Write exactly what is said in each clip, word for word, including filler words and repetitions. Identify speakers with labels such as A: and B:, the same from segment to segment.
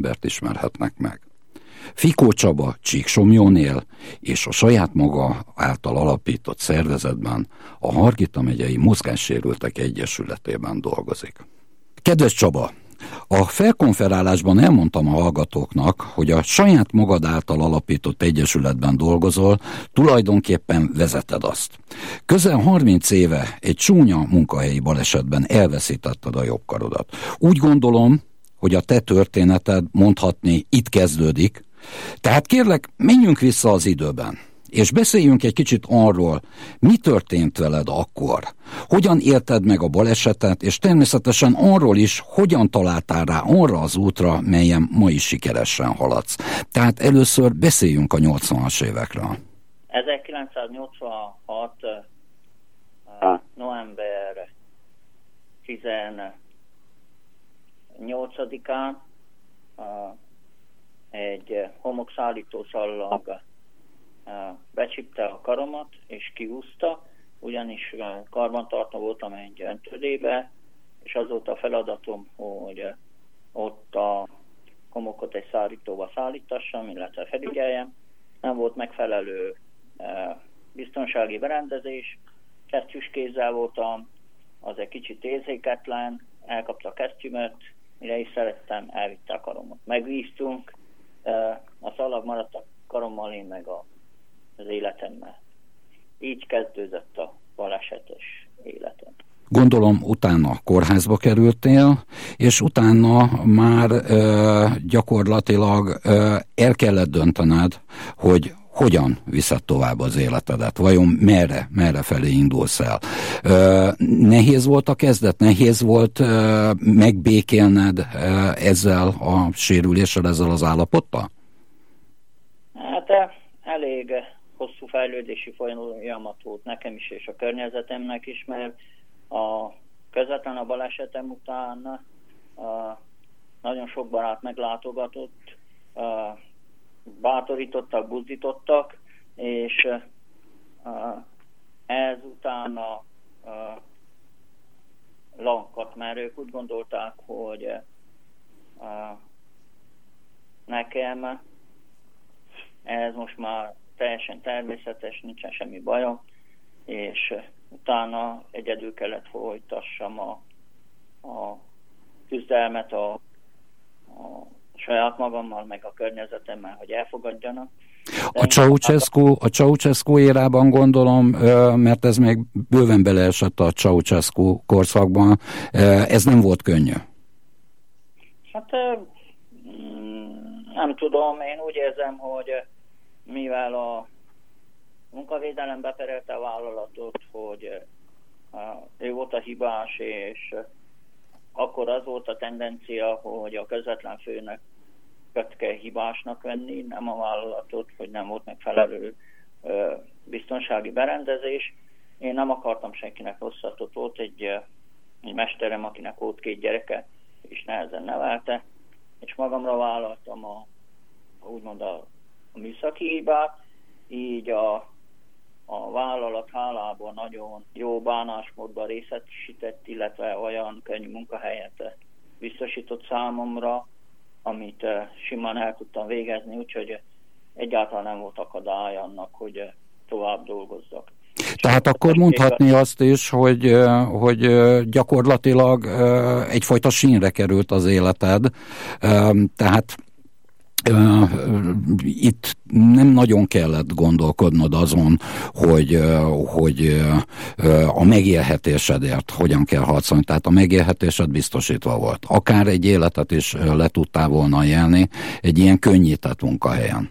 A: embert ismerhetnek meg. Fikó Csaba Csíksomlyón él, és a saját maga által alapított szervezetben, a Hargita megyei Mozgássérültek Egyesületében dolgozik. Kedves Csaba! A felkonferálásban elmondtam a hallgatóknak, hogy a saját magad által alapított egyesületben dolgozol, tulajdonképpen vezeted azt. Közel harminc éve egy csúnya munkahelyi balesetben elveszítetted a jobb karodat. Úgy gondolom, hogy a te történeted mondhatni itt kezdődik, tehát kérlek, menjünk vissza az időben, és beszéljünk egy kicsit arról, mi történt veled akkor, hogyan élted meg a balesetet, és természetesen arról is, hogyan találtál rá arra az útra, melyen ma is sikeresen haladsz. Tehát először beszéljünk a nyolcvanas évekről.
B: ezerkilencszáznyolcvanhat. november tizennyolcadikán egy homokszállító szallag becsipte a karomat, és kiúzta, ugyanis karbantartó voltam egy öntődébe, és az volt a feladatom, hogy ott a homokot egy szállítóba szállítassam, illetve felügyeljem. Nem volt megfelelő biztonsági berendezés, kesztyűs kézzel voltam, az egy kicsit érzéketlen, elkapta a kesztyűmet, mire is szerettem, elvitte a karomot. Megvíztunk, a szalag maradt a karommal, én meg a, az életemmel. Így kezdődött a balesetes életem.
A: Gondolom utána kórházba kerültél, és utána már ö, gyakorlatilag ö, el kellett döntened, hogy hogyan viszed tovább az életedet, vajon merre, merre felé indulsz el. Ö, nehéz volt a kezdet, nehéz volt ö, megbékélned ö, ezzel a sérüléssel, ezzel az állapottal?
B: Hát elég hosszú fejlődési folyamat volt nekem is, és a környezetemnek is, mert a közvetlen a balesetem után a, nagyon sok barát meglátogatott, a, bátorítottak, buzdítottak, és a, ezután a, a lankat, mert ők úgy gondolták, hogy a, nekem ez most már teljesen természetes, nincsen semmi bajom, és utána egyedül kellett folytassam a, a küzdelmet a, a saját magammal, meg a környezetemmel, hogy elfogadjanak.
A: A Ceausescu, a Ceausescu érában gondolom, mert ez még bőven beleesett a Ceausescu korszakban, ez nem volt könnyű.
B: Hát nem tudom, én úgy érzem, hogy mivel a munkavédelem beperelte a vállalatot, hogy ő volt a hibás, és akkor az volt a tendencia, hogy a közvetlen főnök kell hibásnak venni, nem a vállalatot, hogy nem volt megfelelő biztonsági berendezés. Én nem akartam senkinek rosszat, ott volt egy, egy mesterem, akinek volt két gyereke, és nehezen nevelte, és magamra vállaltam a, úgymond a, a műszaki hibát, így a, a vállalat hálában nagyon jó bánásmódban részesített, illetve olyan könnyű munkahelyet biztosított számomra, amit simán el tudtam végezni, úgyhogy egyáltalán nem volt akadály annak, hogy tovább dolgozzak.
A: Tehát akkor mondhatni azt is, hogy, hogy gyakorlatilag egyfajta sínre került az életed, tehát Uh, itt nem nagyon kellett gondolkodnod azon, hogy, uh, hogy uh, a megélhetésedért hogyan kell harcolni. Tehát a megélhetésed biztosítva volt. Akár egy életet is uh, le tudtál volna élni egy ilyen könnyített munkahelyen.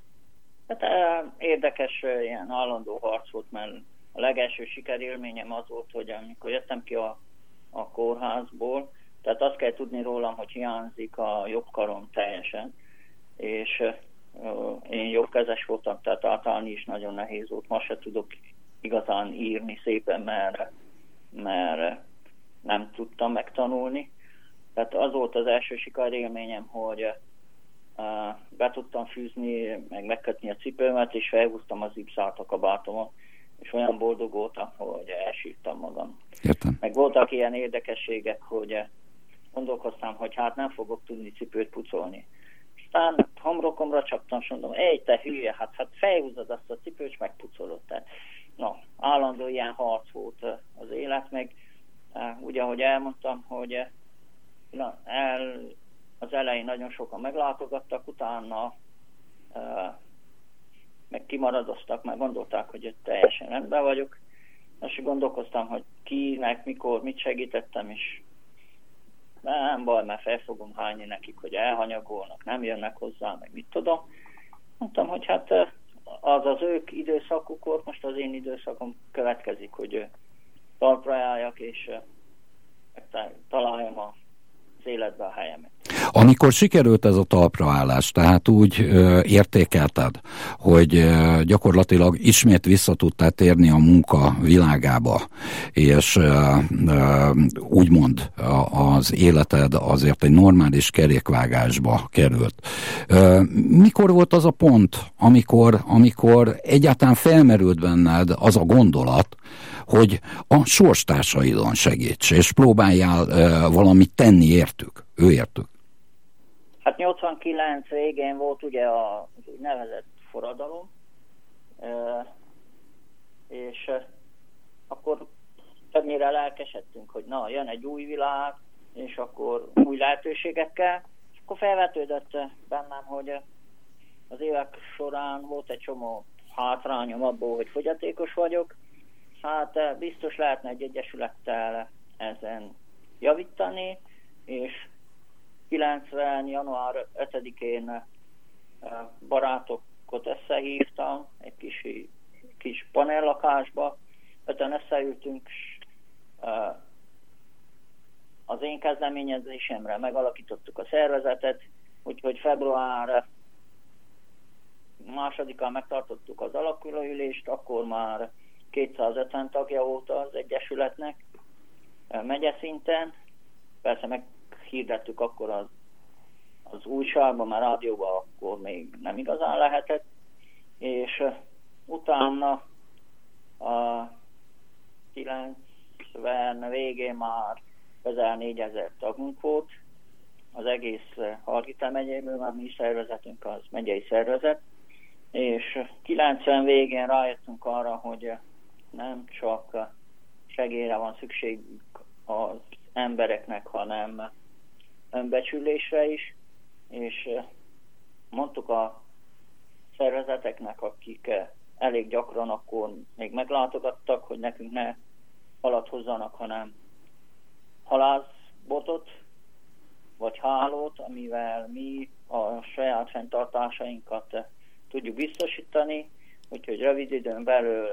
B: Hát uh, érdekes uh, ilyen állandó harc volt, mert a legelső sikerélményem az volt, hogy amikor jöttem ki a, a kórházból, tehát azt kell tudni rólam, hogy hiányzik a jobb karom teljesen, és uh, én jobbkezes voltam, tehát általán is nagyon nehéz volt. Ma se tudok igazán írni szépen, mert, mert nem tudtam megtanulni. Tehát az volt az első sikerélményem, hogy uh, be tudtam fűzni, meg megkötni a cipőmet, és felhúztam az ipszát a kabátomon, és olyan boldog voltam, hogy elsírtam magam.
A: Értem.
B: Meg voltak ilyen érdekességek, hogy gondolkoztam, hogy hát nem fogok tudni cipőt pucolni. Aztán homrokomra csaptam, és mondom, ej, te hülye, hát, hát felhúzod azt a cipőt, és megpucolod. Tehát, no, állandó ilyen harc volt az élet, meg úgy, ahogy elmondtam, hogy na, el, az elején nagyon sokan meglátogattak, utána meg kimaradoztak, meg gondolták, hogy teljesen rendben vagyok. És gondolkoztam, hogy kinek, mikor, mit segítettem, és nem baj, mert fel fogom hányni nekik, hogy elhanyagolnak, nem jönnek hozzá, meg mit tudom. Mondtam, hogy hát az az ők időszakukor, most az én időszakom következik, hogy talpra álljak, és találjam az életbe a helyemet.
A: Amikor sikerült ez a talpraállás, tehát úgy ö, értékelted, hogy ö, gyakorlatilag ismét vissza tudtál térni a munka világába, és ö, ö, úgymond az életed azért egy normális kerékvágásba került. Ö, mikor volt az a pont, amikor, amikor egyáltalán felmerült benned az a gondolat, hogy a sorstársaidon segíts, és próbáljál ö, valamit tenni értük, ő értük?
B: Hát nyolcvankilenc végén volt ugye az úgynevezett forradalom, és akkor többnyire lelkesedtünk, hogy na, jön egy új világ, és akkor új lehetőségekkel, és akkor felvetődött bennem, hogy az évek során volt egy csomó hátrányom abból, hogy fogyatékos vagyok, hát biztos lehetne egy egyesülettel ezen javítani, és kilencven január ötödikén barátokat összehívtam egy kis, kis panellakásba, öten összeültünk, az én kezdeményezésemre megalakítottuk a szervezetet, úgyhogy február másodikán megtartottuk az alakulóülést, akkor már kétszázötven tagja volt az egyesületnek megyeszinten, persze meg hirdettük akkor az, az újságban, már rádióban akkor még nem igazán lehetett, és uh, utána a kilencven végén már közel négyezer tagunk volt, az egész Hargita megyéből, már mi szervezetünk az megyei szervezet, és kilencven végén rájöttünk arra, hogy nem csak segélyre van szükség az embereknek, hanem önbecsülésre is, és mondtuk a szervezeteknek, akik elég gyakran akkor még meglátogattak, hogy nekünk ne halat hozzanak, hanem halászbotot, vagy hálót, amivel mi a saját fenntartásainkat tudjuk biztosítani, úgyhogy rövid időn belül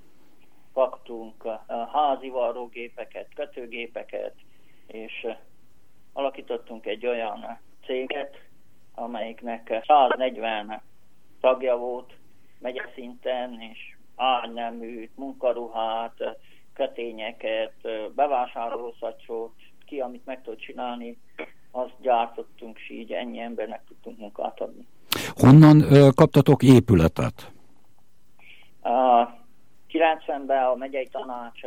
B: kaptunk házi varrógépeket, kötőgépeket, és alakítottunk egy olyan céget, amelyiknek száznegyven tagja volt megyeszinten, és ágyneműt, munkaruhát, kötényeket, bevásárlószacsot, ki, amit meg tud csinálni, azt gyártottunk, és így ennyi embernek tudtunk munkát adni.
A: Honnan ö, kaptatok épületet?
B: A kilencvenben a megyei tanács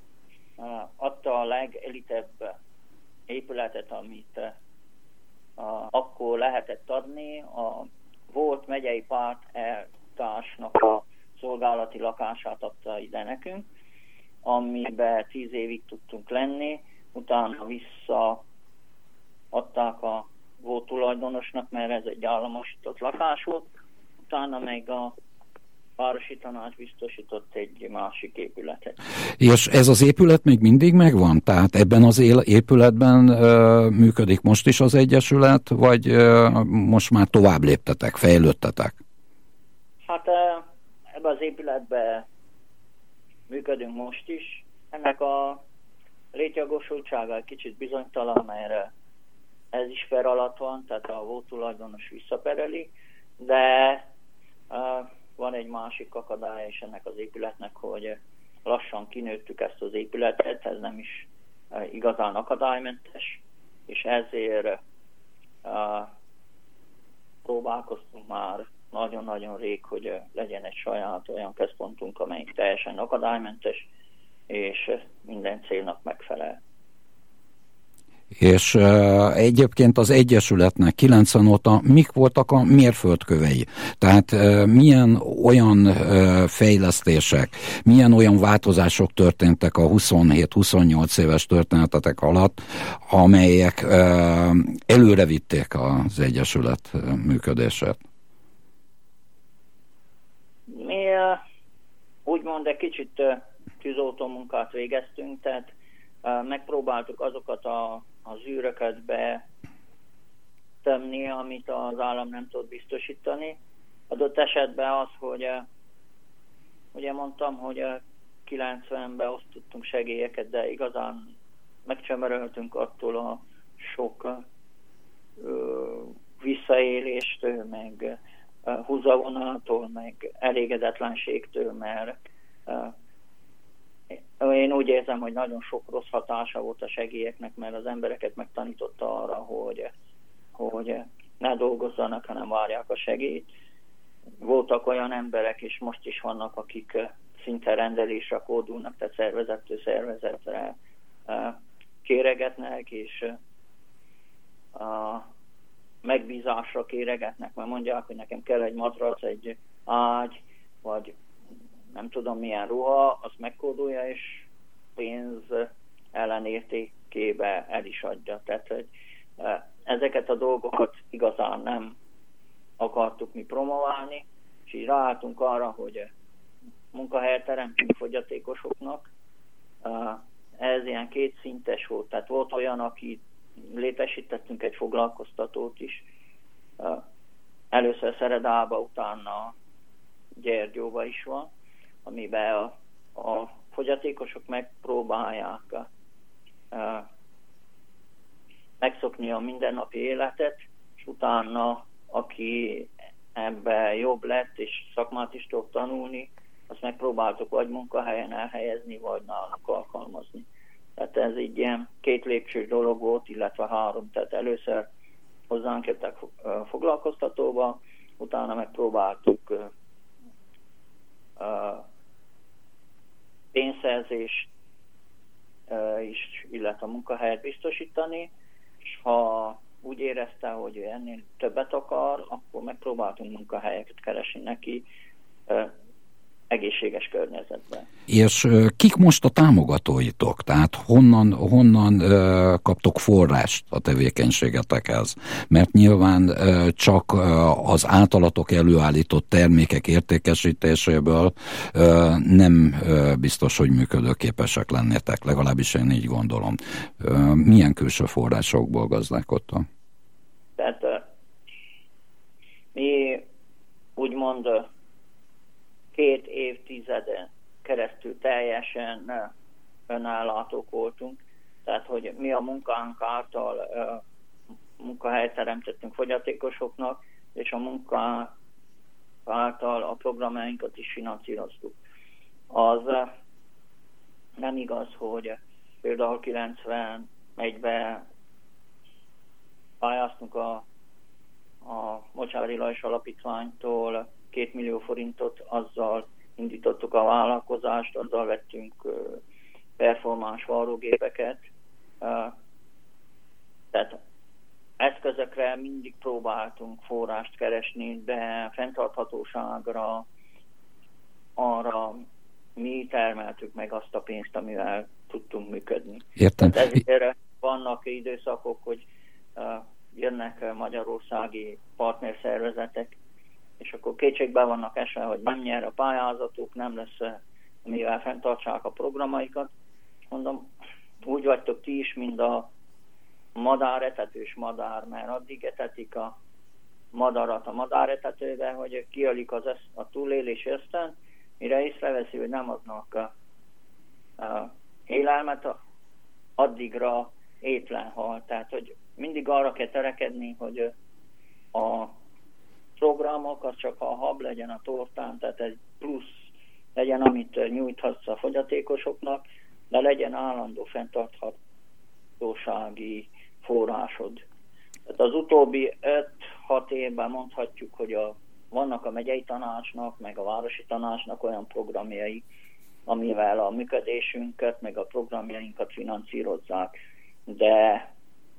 B: adta a legelitebb épületet, amit a, akkor lehetett adni. A volt megyei párttársnak a szolgálati lakását adta ide nekünk, amiben tíz évig tudtunk lenni, utána vissza adták a volt tulajdonosnak, mert ez egy államosított lakás volt, utána meg a városi tanács biztosított egy másik épületet.
A: És ez az épület még mindig megvan? Tehát ebben az épületben ö, működik most is az egyesület, vagy ö, most már tovább léptetek, fejlődtetek?
B: Hát ebben az épületben működünk most is. Ennek a létjogosultsága egy kicsit bizonytalan, mert ez is per alatt van, tehát a volt tulajdonos visszapereli, de uh, van egy másik akadálya is ennek az épületnek, hogy lassan kinőttük ezt az épületet, ez nem is uh, igazán akadálymentes, és ezért uh, próbálkoztunk már nagyon-nagyon rég, hogy uh, legyen egy saját olyan központunk, amelyik teljesen akadálymentes, és uh, minden célnak megfelel.
A: És uh, egyébként az Egyesületnek kilencven óta mik voltak a mérföldkövei? Tehát uh, milyen olyan uh, fejlesztések, milyen olyan változások történtek a huszonhét-huszonnyolc éves történetetek alatt, amelyek uh, előre vitték az Egyesület működését?
B: Mi uh, úgymond egy kicsit uh, tűzoltó munkát végeztünk, tehát uh, megpróbáltuk azokat a az űröket betemni, amit az állam nem tud biztosítani. Adott esetben az, hogy ugye mondtam, hogy kilencvenben osztottunk segélyeket, de igazán megcsömeröltünk attól a sok ö, visszaéléstől, meg húzavonától, meg elégedetlenségtől, mert én úgy érzem, hogy nagyon sok rossz hatása volt a segélyeknek, mert az embereket megtanította arra, hogy, hogy ne dolgozzanak, hanem várják a segélyt. Voltak olyan emberek, és most is vannak, akik szinte rendelésre kódulnak, tehát szervezettől szervezetre kéregetnek, és a megbízásra kéregetnek, mert mondják, hogy nekem kell egy matrac, egy ágy, vagy nem tudom milyen ruha, azt megkódolja, és pénz ellenértékébe el is adja. Tehát, hogy ezeket a dolgokat igazán nem akartuk mi promoválni, és így ráálltunk arra, hogy munkahelyet teremtünk fogyatékosoknak. Ez ilyen kétszintes volt, tehát volt olyan, aki létesítettünk egy foglalkoztatót is. Először Szeredába, utána Gyergyóba is van, amiben a, a fogyatékosok megpróbálják a, a, megszokni a mindennapi életet, és utána, aki ebben jobb lett, és szakmát is tud tanulni, azt megpróbáltuk vagy munkahelyen elhelyezni, vagy náluk alkalmazni. Tehát ez így ilyen két lépcsős dolog volt, illetve három. Tehát először hozzánk jöttek foglalkoztatóba, utána megpróbáltuk pénzszerzést is, illetve a munkahelyet biztosítani, és ha úgy érezte, hogy ennél többet akar, akkor megpróbáltunk munkahelyeket keresni neki egészséges környezetben.
A: És kik most a támogatóitok? Tehát honnan, honnan uh, kaptok forrást a tevékenységetekhez? Mert nyilván uh, csak uh, az általatok előállított termékek értékesítéséből uh, nem uh, biztos, hogy működőképesek lennétek, legalábbis én így gondolom. Uh, milyen külső forrásokból gazdálkodtok?
B: Tehát uh, mi úgymond uh, két évtizeden keresztül teljesen önállatók voltunk, tehát hogy mi a munkánk által uh, munkahelyet teremtettünk fogyatékosoknak, és a munka által a programjainkat is finanszíroztuk. Az uh, nem igaz, hogy például kilencvenegyben pályáztunk a, a Mocsári Lajos Alapítványtól két millió forintot, azzal indítottuk a vállalkozást, azzal vettünk uh, performans varrógépeket. Uh, tehát eszközökre mindig próbáltunk forrást keresni, de fenntarthatóságra arra mi termeltük meg azt a pénzt, amivel tudtunk működni.
A: Értem.
B: Tehát ezért vannak időszakok, hogy uh, jönnek magyarországi partnerszervezetek, és akkor kétségben vannak esve, hogy nem nyer a pályázatuk, nem lesz, mivel fenntartsák a programaikat. Mondom, úgy vagytok ti is, mint a madáretetős madár, mert addig etetik a madarat a madáretetőbe, hogy kiölik az esz, a túlélés ösztön, mire észreveszi, hogy nem adnak a, a élelmet, addigra étlen hal. Tehát, hogy mindig arra kell törekedni, hogy a programokat csak a hab legyen a tortán, tehát egy plusz legyen, amit nyújthatsz a fogyatékosoknak, de legyen állandó fenntarthatósági forrásod. Tehát az utóbbi öt-hat évben mondhatjuk, hogy a, vannak a megyei tanácsnak, meg a városi tanácsnak olyan programjai, amivel a működésünket, meg a programjainkat finanszírozzák, de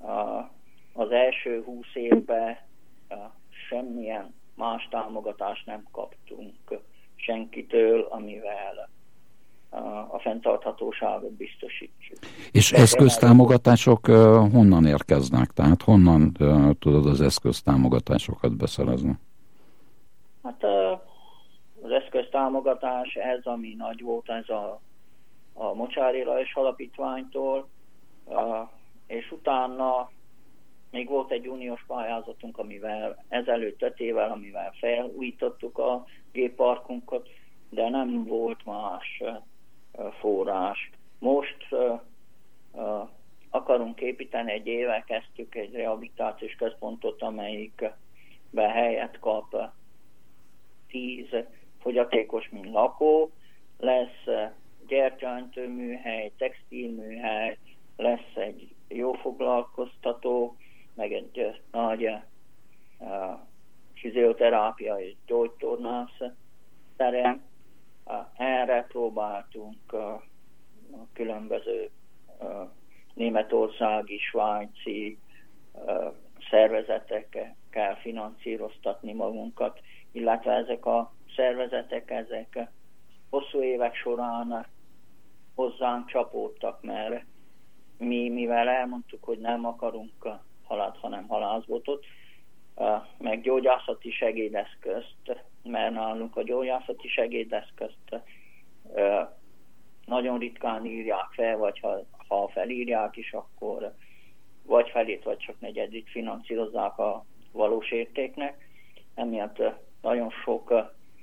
B: az első húsz évben semmilyen más támogatást nem kaptunk senkitől, amivel a fenntarthatóságot biztosítjuk.
A: És eszköztámogatások honnan érkeznek? Tehát honnan tudod az eszköztámogatásokat beszerezni?
B: Hát az eszköztámogatás, ez ami nagy volt, ez a, a Mocsáry Lajos Alapítványtól, és utána még volt egy uniós pályázatunk, amivel ezelőtt öt évvel, amivel felújítottuk a gépparkunkat, de nem volt más forrás. Most uh, uh, akarunk építeni, egy éve kezdtük egy rehabilitációs központot, amelyikbe helyet kap tíz fogyatékos, mint lakó, lesz gyertyaöntőműhely, textilműhely, lesz egy jó foglalkoztató, meg egy nagy uh, fizioterápia és gyógytornász terem. Erre próbáltunk a különböző németországi, svájci szervezetekkel finanszíroztatni magunkat, illetve ezek a szervezetek, ezek hosszú évek során hozzánk csapódtak, mert mi, mivel elmondtuk, hogy nem akarunk halat, hanem halászbotot, meg gyógyászati segédeszközt, mert nálunk a gyógyászati segédeszközt nagyon ritkán írják fel, vagy ha, ha felírják is, akkor vagy felét, vagy csak negyedét finanszírozzák a valós értéknek. Emiatt nagyon sok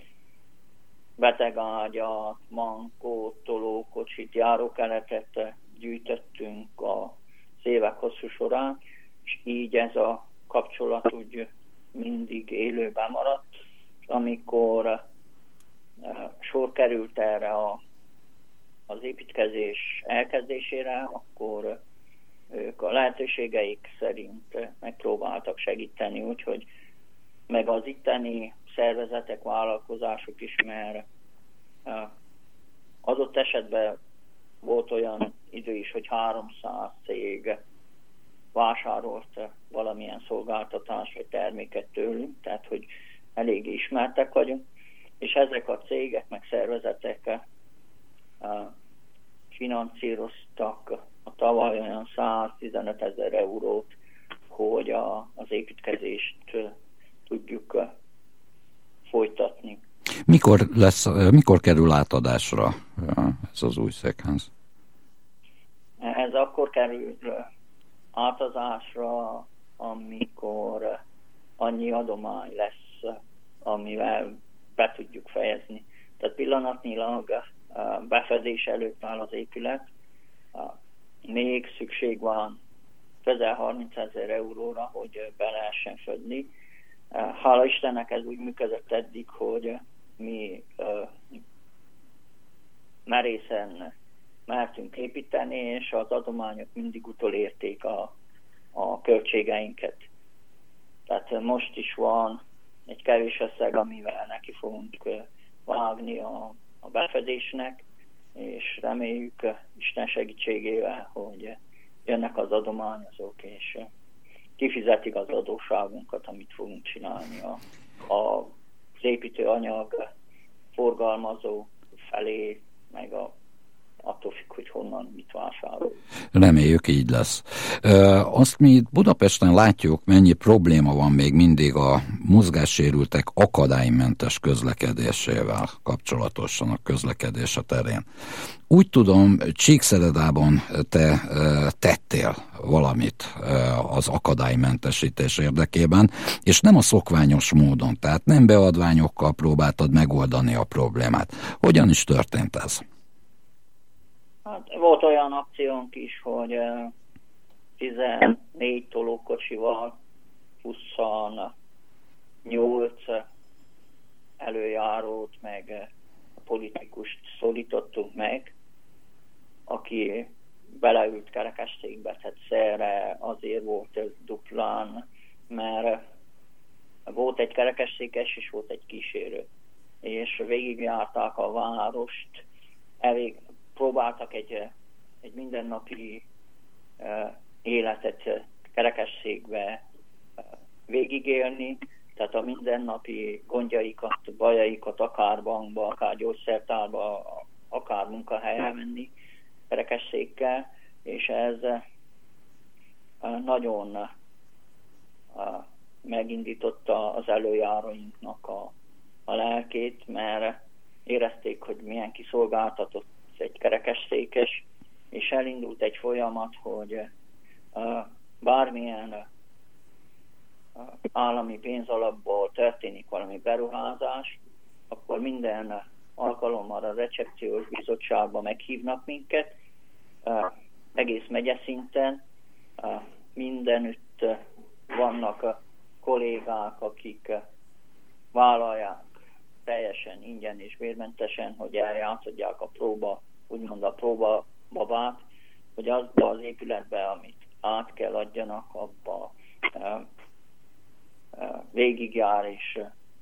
B: betegágyat, mankót, tolókocsit, járókeretet gyűjtöttünk az évek hosszú során, és így ez a kapcsolat úgy mindig élőben maradt. Amikor uh, sor került erre a, az építkezés elkezdésére, akkor ők a lehetőségeik szerint megpróbáltak segíteni, úgyhogy meg az itteni szervezetek, vállalkozások is, mert uh, adott esetben volt olyan idő is, hogy háromszáz cég vásárolt valamilyen szolgáltatást vagy terméket tőlünk, tehát hogy elég ismertek vagyunk, és ezek a cégek meg szervezetek finanszíroztak a tavaly olyan száztizenöt ezer eurót, hogy a, az építkezést tudjuk folytatni.
A: Mikor lesz, mikor kerül átadásra ez az új székház?
B: Ez akkor kerül átadásra, amikor annyi adomány lesz, amivel be tudjuk fejezni. Tehát pillanatnyilag befedés előtt áll az épület. Még szükség van közel harmincezer euróra, hogy be lehessen födni. Hála Istennek ez úgy működött eddig, hogy mi merészen mertünk építeni, és az adományok mindig utolérték a, a költségeinket. Tehát most is van egy kevés összeg, amivel neki fogunk vágni a, a befedésnek, és reméljük Isten segítségével, hogy jönnek az adományozók, és kifizetik az adósságunkat, amit fogunk csinálni a, a, az építőanyag forgalmazó felé, meg a attól függ, hogy honnan mit vásárol.
A: Reméljük, így lesz. E, azt mi Budapesten látjuk, mennyi probléma van még mindig a mozgássérültek akadálymentes közlekedésével kapcsolatosan, a közlekedése terén. Úgy tudom, Csíkszeredában te e, tettél valamit e, az akadálymentesítés érdekében, és nem a szokványos módon, tehát nem beadványokkal próbáltad megoldani a problémát. Hogyan is történt ez?
B: Hát, volt olyan akciónk is, hogy tizennégy tolókocsival huszonnyolc előjárót meg a politikust szólítottunk meg, aki beleült kerekesszékbe, tehát szerre azért volt ez duplán, mert volt egy kerekesszékes és volt egy kísérő, és végigjárták a várost, elég próbáltak egy, egy mindennapi uh, életet kerekesszékbe végigélni, tehát a mindennapi gondjaikat, bajaikat akár bankba, akár gyógyszertárba, akár munkahelyre menni kerekesszékkel, és ez nagyon megindította az előjáróinknak a, a lelkét, mert érezték, hogy milyen kiszolgáltatott egy kerekesszékes, és elindult egy folyamat, hogy bármilyen állami pénzalapból történik valami beruházás, akkor minden alkalommal a recepciós bizottságba meghívnak minket, egész megyeszinten, mindenütt vannak kollégák, akik vállalják teljesen ingyen és bérmentesen, hogy eljátszodják a próba, úgymond a próba babát, hogy azba az épületbe, amit át kell adjanak, abba végigjár, és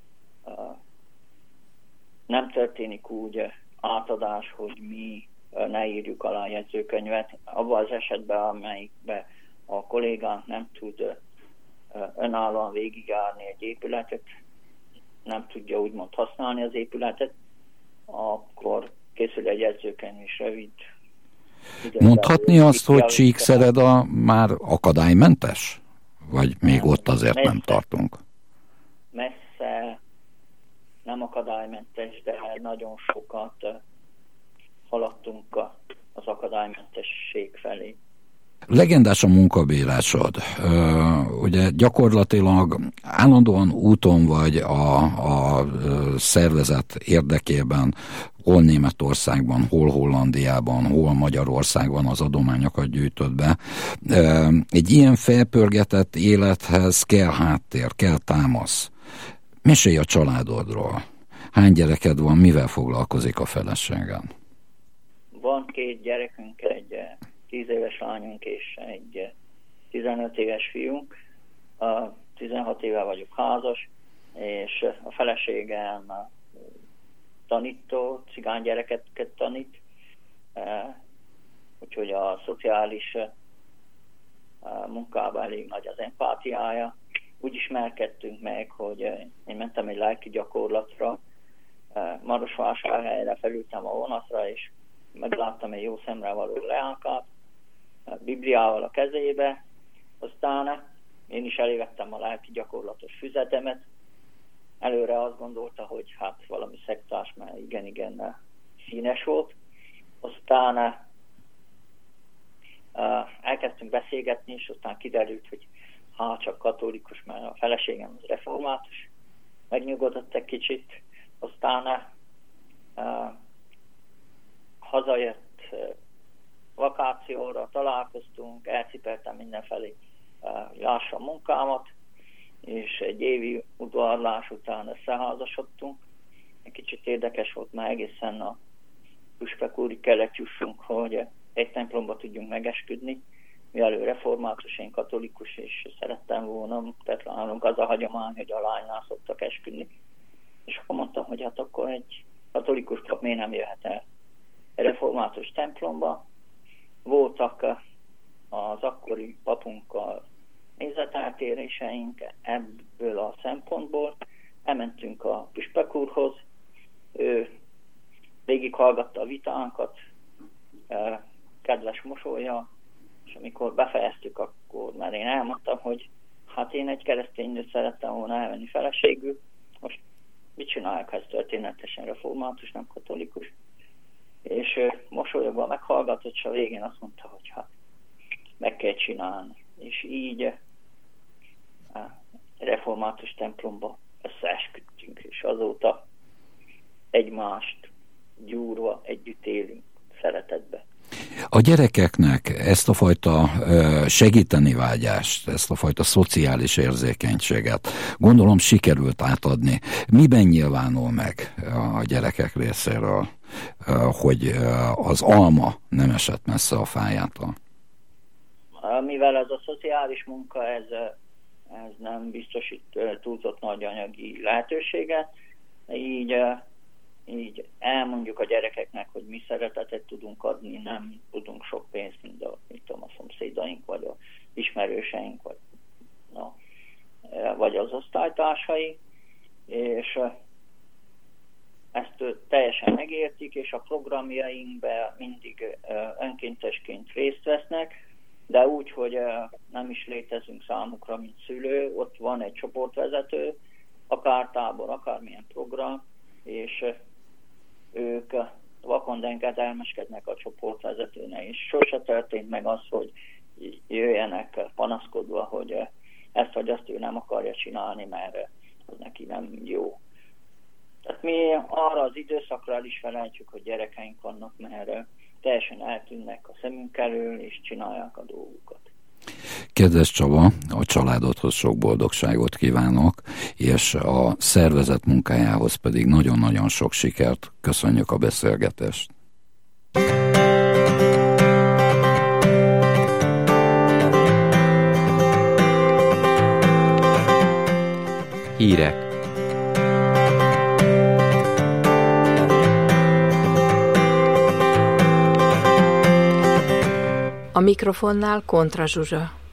B: nem történik úgy átadás, hogy mi ne írjuk alá a jegyzőkönyvet. Abban az esetben, amelyikben a kollégánk nem tud önállóan végigjárni egy épületet, nem tudja úgymond használni az épületet, akkor készül egy jegyzőkönyv is rövid.
A: Mondhatni azt, hogy Csíkszereda már akadálymentes? Vagy még nem, ott azért messze, nem tartunk?
B: Messze nem akadálymentes, de nagyon sokat haladtunk az akadálymentesség felé.
A: Legendás a munkabírásod. Ugye gyakorlatilag állandóan úton vagy a, a szervezet érdekében, hol Németországban, hol Hollandiában, hol Magyarországban az adományokat gyűjtöd be. Egy ilyen felpörgetett élethez kell háttér, kell támasz. Mesélj a családodról. Hány gyereked van, mivel foglalkozik a feleségen?
B: Van két gyerekünk, egy tíz éves lányunk és egy tizenöt éves fiunk. tizenhat éve vagyok házas, és a feleségem tanító, cigány gyerekeket tanít, úgyhogy a szociális munkában elég nagy az empátiája. Úgy ismerkedtünk meg, hogy én mentem egy lelki gyakorlatra, Marosvásárhelyre felültem a vonatra, és megláttam egy jó szemre való leánkát, Bibliával a kezébe, aztán én is elévettem a lelki gyakorlatos füzetemet. Előre azt gondolta, hogy hát valami szektás, mert igen-igen színes volt. Aztán uh, elkezdtünk beszélgetni, és aztán kiderült, hogy hát csak katolikus, mert a feleségem az református. Megnyugodott egy kicsit. Aztán uh, hazajött uh, vakációra, találkoztunk, elcipeltem mindenfelé uh, lássa a munkámat, és egy évi udvarlás után összeházasodtunk. Egy kicsit érdekes volt, már egészen a Püspök úrig kellett jussunk, hogy egy templomba tudjunk megesküdni, mivel ő református, én katolikus, és szerettem volna, tehát nálunk az a hagyomány, hogy a lánynál szoktak esküdni. És akkor mondtam, hogy hát akkor egy katolikus pap miért nem jöhet el egy református templomba. Voltak az akkori papunkkal nézeteltéréseink ebből a szempontból. Elmentünk a Püspök úrhoz, ő végighallgatta a vitánkat, kedves mosolya, és amikor befejeztük, akkor már én elmondtam, hogy hát én egy keresztény nőt szerettem volna elvenni feleségül, most mit csinálják, ha ez történetesen református, nem katolikus? És mosolyogva meghallgatott, és a végén azt mondta, hogy hát meg kell csinálni. És így református templomba összeesküdtünk, és azóta egymást gyúrva együtt élünk szeretetbe.
A: A gyerekeknek ezt a fajta segíteni vágyást, ezt a fajta szociális érzékenységet gondolom sikerült átadni. Miben nyilvánul meg a gyerekek részéről, hogy az alma nem esett messze a fájától?
B: Mivel ez a szociális munka, ez, ez nem biztosít túlzott nagy anyagi lehetőséget, így így elmondjuk a gyerekeknek, hogy mi szeretetet tudunk adni, nem tudunk sok pénzt, mint a, mint a szomszédaink, vagy a ismerőseink, vagy, na, vagy az osztálytársai, és ezt teljesen megértik, és a programjainkban mindig önkéntesként részt vesznek, de úgy, hogy nem is létezünk számukra, mint szülő, ott van egy csoportvezető, akár tábor, akármilyen program, és ők vakond engedelmeskednek a csoportvezetőnek, és sose történt meg az, hogy jöjjenek panaszkodva, hogy ezt vagy azt ő nem akarja csinálni, mert az neki nem jó. Tehát mi arra az időszakra el is felejtjük, hogy gyerekeink vannak, mert teljesen eltűnnek a szemünk elől, és csinálják a dolgukat.
A: Kedves Csaba, a családodhoz sok boldogságot kívánok, és a szervezet munkájához pedig nagyon-nagyon sok sikert. Köszönjük a beszélgetést.
C: Hírek.
D: A mikrofonnál Kontra Zsuzsa.